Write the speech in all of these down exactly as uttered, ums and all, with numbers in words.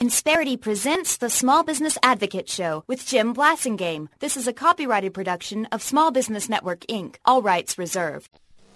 Insperity presents the Small Business Advocate Show with Jim Blasingame. This is a copyrighted production of Small Business Network, Incorporated. All rights reserved.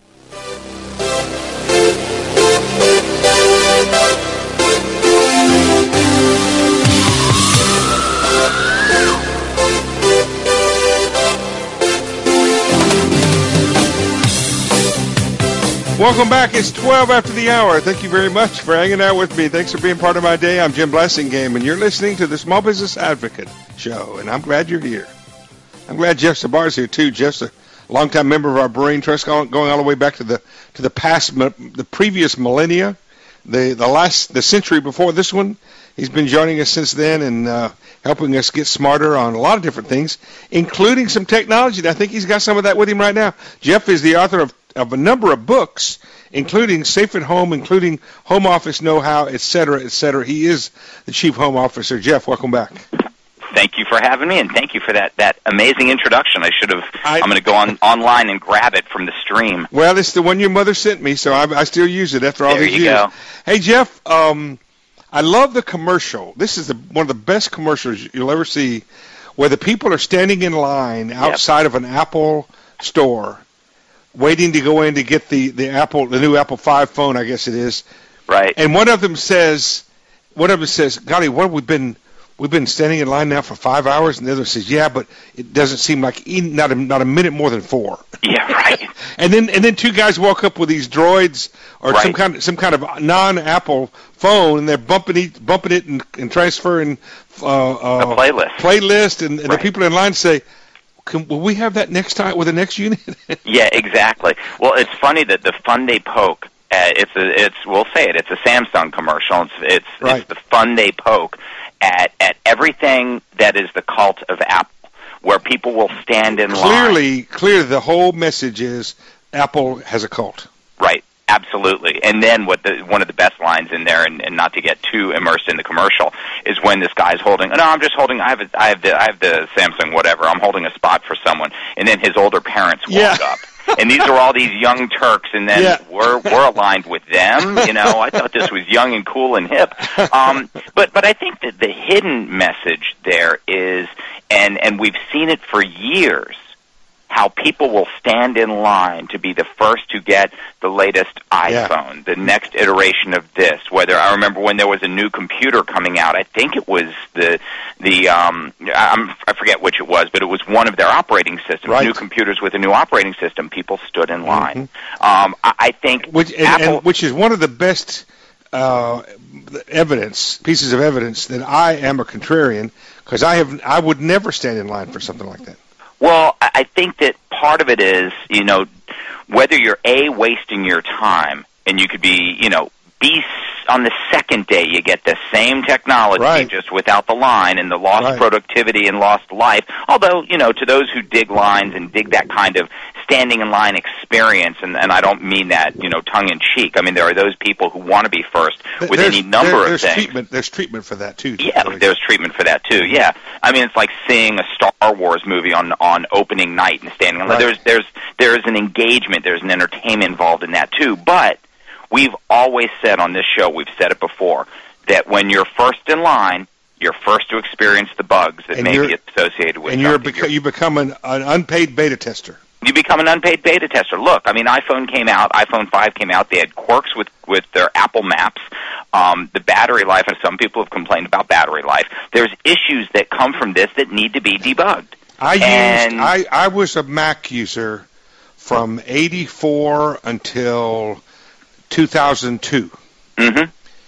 Welcome back. It's twelve after the hour. Thank you very much for hanging out with me. Thanks for being part of my day. I'm Jim Blasingame, and you're listening to the Small Business Advocate Show, and I'm glad you're here. I'm glad Jeff Sabar's here, too. Jeff's a longtime member of our Brain Trust, going all the way back to the to the past, the previous millennia, the, the last, the century before this one. He's been joining us since then and uh, helping us get smarter on a lot of different things, including some technology. And I think he's got some of that with him right now. Jeff is the author of of a number of books, including Safe at Home, including Home Office Know-How, et cetera, et cetera. He is the Chief Home Officer. Jeff, welcome back. Thank you for having me, and thank you for that, that amazing introduction. I should have, I, I'm going to go on online and grab it from the stream. Well, it's the one your mother sent me, so I, I still use it after all there these you years. Go. Hey, Jeff, um, I love the commercial. This is the, one of the best commercials you'll ever see, where the people are standing in line outside yep. of an Apple store, waiting to go in to get the, the Apple, the new Apple five phone, I guess it is. Right. And one of them says, one of them says, golly, what have we been, we've been standing in line now for five hours? And the other says, yeah, but it doesn't seem like even, not a, not a minute more than four. Yeah, right. and then and then two guys walk up with these droids or right. some kind of, some kind of non-Apple phone, and they're bumping it, bumping it and, and transferring uh, uh, a playlist. Playlist, and, and right. the people in line say, Can, will we have that next time with the next unit? Yeah, exactly. Well, it's funny that the Fun Day Poke, uh, it's a, it's we'll say it, it's a Samsung commercial. It's it's, right. it's the Fun Day Poke at at everything that is the cult of Apple, where people will stand in clearly, line. Clearly, clearly, the whole message is Apple has a cult. Right. Absolutely. And then what the one of the best lines in there, and, and not to get too immersed in the commercial, is when this guy's holding, oh, no, I'm just holding, I have, a, I have the I have the Samsung whatever, I'm holding a spot for someone, and then his older parents walk yeah. up. And these are all these young Turks, and then yeah. we're we're aligned with them. You know, I thought this was young and cool and hip. Um, but but I think that the hidden message there is, and and we've seen it for years, how people will stand in line to be the first to get the latest iPhone, yeah. the next iteration of this. Whether I remember when there was a new computer coming out, I think it was the the um, I'm, I forget which it was, but it was one of their operating systems. Right. New computers with a new operating system. People stood in line. Mm-hmm. Um, I, I think which and, Apple, and which is one of the best uh, evidence pieces of evidence that I am a contrarian, because I have I would never stand in line for something like that. Well, I think that part of it is, you know, whether you're A, wasting your time, and you could be, you know, B, on the second day you get the same technology, right. just without the line, and the lost right. productivity and lost life. Although, you know, to those who dig lines and dig that kind of standing in line experience, and, and I don't mean that, you know, tongue-in-cheek. I mean, there are those people who want to be first with there's, any number there, of there's things. Treatment, there's treatment for that, too. Yeah, really. There's treatment for that, too, yeah. I mean, it's like seeing a Star Wars movie on on opening night and standing in line. Right. There's, there's, there's an engagement, there's an entertainment involved in that, too. But we've always said on this show, we've said it before, that when you're first in line, you're first to experience the bugs that and may be associated with and something. And you're beca- you become an, an unpaid beta tester. You become an unpaid beta tester. Look, I mean, iPhone came out, iPhone five came out. They had quirks with, with their Apple Maps. Um, the battery life, and some people have complained about battery life. There's issues that come from this that need to be debugged. I and used I, I was a Mac user from eighty-four until two thousand two. Mm-hmm.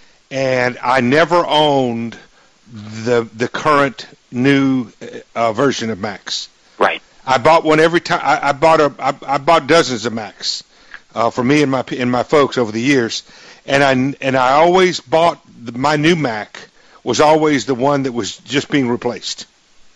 And I never owned the the current new uh, version of Macs. Right. I bought one every time. I, I bought a. I, I bought dozens of Macs uh, for me and my and my folks over the years, and I and I always bought the, my new Mac was always the one that was just being replaced.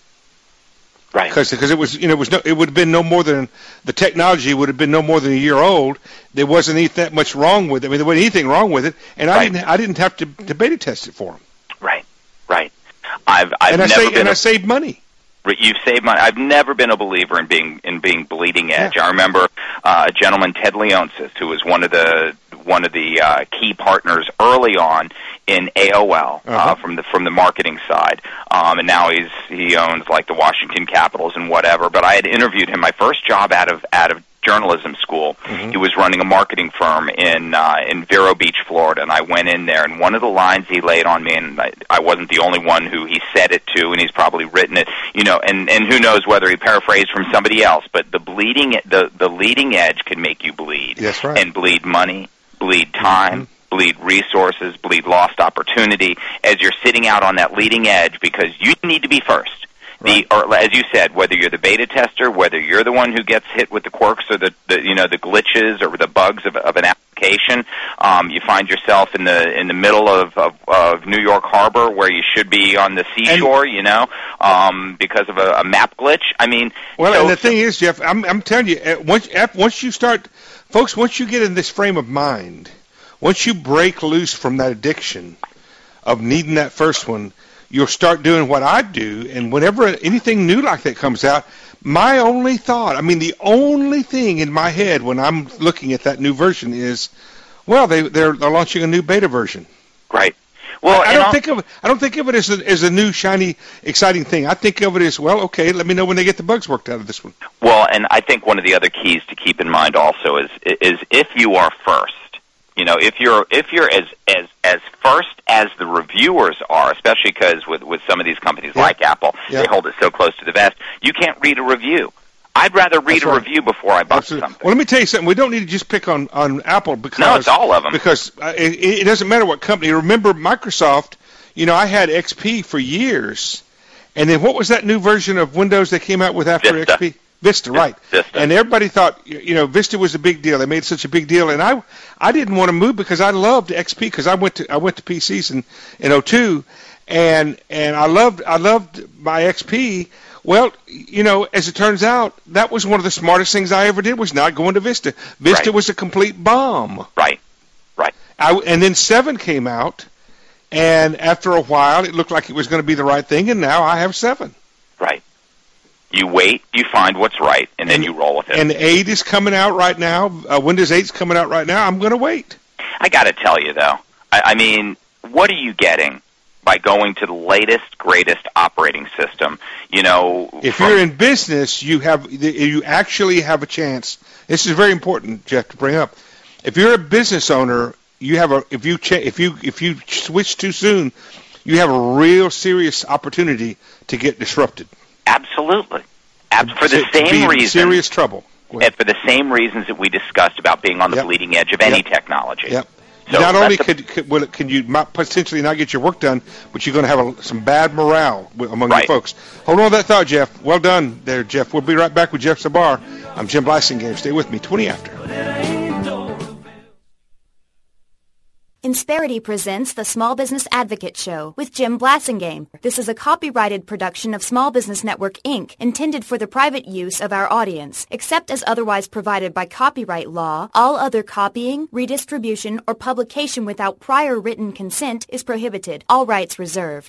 Right. Because because it was you know it was no, it would have been no more than the technology would have been no more than a year old. There wasn't any that much wrong with it. I mean there wasn't anything wrong with it, and I right. didn't I didn't have to, to beta test it for them. Right. Right. I've I've and I never saved, been and a, I saved money. You've saved money. I've never been a believer in being in being bleeding edge. Yeah. I remember uh, a gentleman, Ted Leonsis, who was one of the one of the uh, key partners early on in A O L uh, uh-huh. from the from the marketing side, um, and now he's he owns like the Washington Capitals and whatever. But I had interviewed him my first job out of out of journalism school. Mm-hmm. He was running a marketing firm in uh, in Vero Beach, Florida, and I went in there, and one of the lines he laid on me, and I, I wasn't the only one who he said it to, and he's probably written it, you know, and, and who knows whether he paraphrased from somebody else, but the bleeding, the, the leading edge can make you bleed. That's right. And bleed money, bleed time, mm-hmm. bleed resources, bleed lost opportunity as you're sitting out on that leading edge because you need to be first. Right. The, or as you said, whether you're the beta tester, whether you're the one who gets hit with the quirks or the, the you know the glitches or the bugs of, of an application, um, you find yourself in the in the middle of, of, of New York Harbor where you should be on the seashore, and, you know, um, because of a, a map glitch. I mean, well, so, and the thing is, Jeff, I'm, I'm telling you, once once you start, folks, once you get in this frame of mind, once you break loose from that addiction of needing that first one, you'll start doing what I do, and whenever anything new like that comes out, my only thought, I mean, the only thing in my head when I'm looking at that new version is, well, they, they're, they're launching a new beta version. Right. Well, I, I don't think of it. I don't think of it as a, as a new, shiny, exciting thing. I think of it as, well, okay, let me know when they get the bugs worked out of this one. Well, and I think one of the other keys to keep in mind also is is if you are first. You know, if you're if you're as as as first as the reviewers are, especially because with with some of these companies yeah. like Apple, yeah. they hold it so close to the vest, you can't read a review. I'd rather read That's a right. review before I buy something. Well, let me tell you something. We don't need to just pick on, on Apple because no, it's all of them. Because uh, it, it doesn't matter what company. Remember Microsoft? You know, I had X P for years, and then what was that new version of Windows they came out with after Vista. X P? Vista, right. Vista. And everybody thought, you know, Vista was a big deal. They made such a big deal. And I I didn't want to move because I loved X P because I went to I went to P Cs in, in oh two, and and I loved I loved my X P. Well, you know, as it turns out, that was one of the smartest things I ever did was not going to Vista. Vista right. was a complete bomb. Right, right. I, and then seven came out, and after a while, it looked like it was going to be the right thing, and now I have seven. Right. You wait, you find what's right, and then and, you roll with it. And eight is coming out right now. Uh, Windows eight is coming out right now. I'm going to wait. I got to tell you, though, I, I mean, what are you getting by going to the latest, greatest operating system? You know, if from, you're in business, you have you actually have a chance. This is very important, Jeff, to bring up. If you're a business owner, you have a if you cha- if you if you switch too soon, you have a real serious opportunity to get disrupted. Absolutely. Ab- for the to same be reason. Serious trouble. And for the same reasons that we discussed about being on the yep. bleeding edge of any yep. technology. Yep. So not only a, could, could, well, can you potentially not get your work done, but you're going to have a, some bad morale among right. your folks. Hold on to that thought, Jeff. Well done there, Jeff. We'll be right back with Jeff Zabar. I'm Jim Blasingame. Stay with me. twenty after. Insperity presents the Small Business Advocate Show with Jim Blasingame. This is a copyrighted production of Small Business Network, Incorporated, intended for the private use of our audience. Except as otherwise provided by copyright law, all other copying, redistribution, or publication without prior written consent is prohibited. All rights reserved.